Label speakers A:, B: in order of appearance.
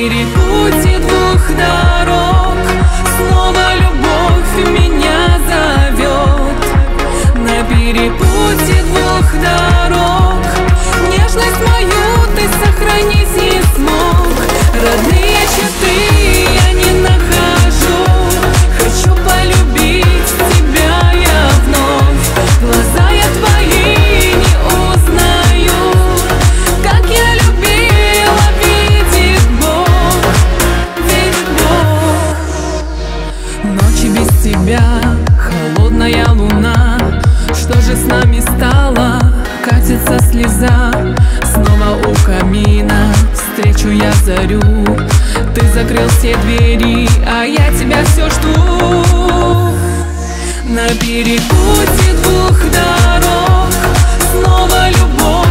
A: перепутье двух дорог снова любовь меня зовет. На перепутье двух дорог нежность мою ты сохранить не смог. Родные черты я не нахожу, хочу полюбить тебя я вновь. Глаза я твои не узнаю, как я любила, видит Бог, видит Бог. Ночи без тебя, холодная луна, что же с нами стало? Катится слеза, снова у камина встречу я зарю. Ты закрыл все двери, а я тебя все жду. На перепутье двух дорог снова любовь